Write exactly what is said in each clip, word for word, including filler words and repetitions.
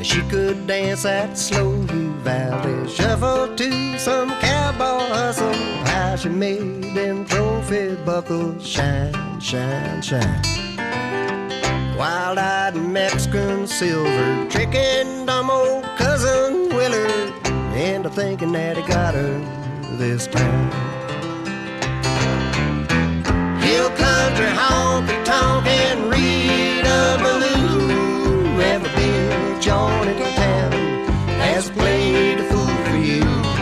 She could dance that slow valley shuffle to some cowboy hustle. How she made them trophy buckles shine, shine, shine. Wild-eyed Mexican silver tricking dumb old cousin Willard into thinking that he got her this time. Hill country honky-tonk and Rita Ballou, every big joint in town has played a fool for you.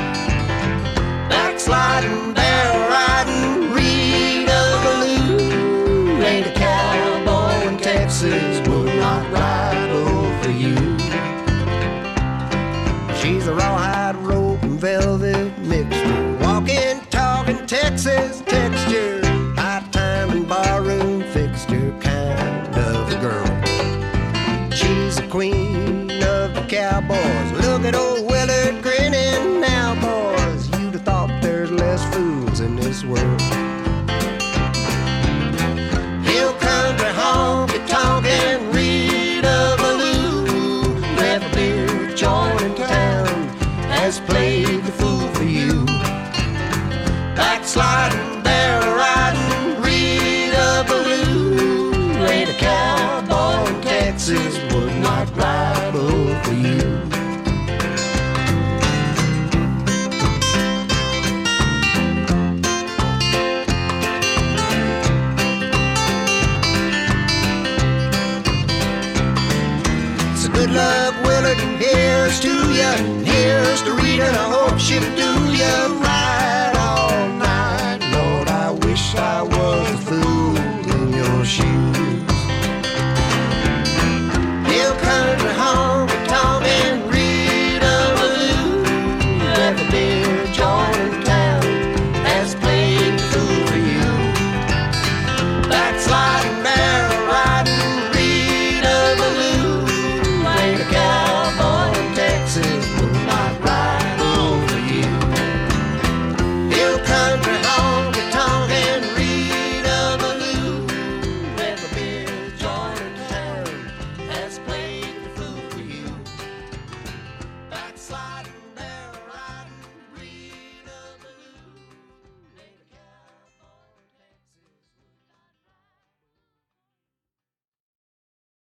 Backsliding, barrel riding Rita Ballou ain't a cowboy in Texas would not ride over you. She's a rawhide rope and velvet mixture, walking, talking Texas texture, high time and barroom fixture kind of a girl. She's the queen of the cowboys. Look at old Willard grinning now, boys. You'd have thought there's less fools in this world. Hill country honky-tonk and Rita Ballou, every beer joint in town has played the fool for you. Backsliding, barrel riding Rita Ballou ain't a cowboy in Texas would not ride over you. So good luck, Willard, and here's to ya, and here's to Rita, and I hope she'll do ya right all night. Lord, I wish I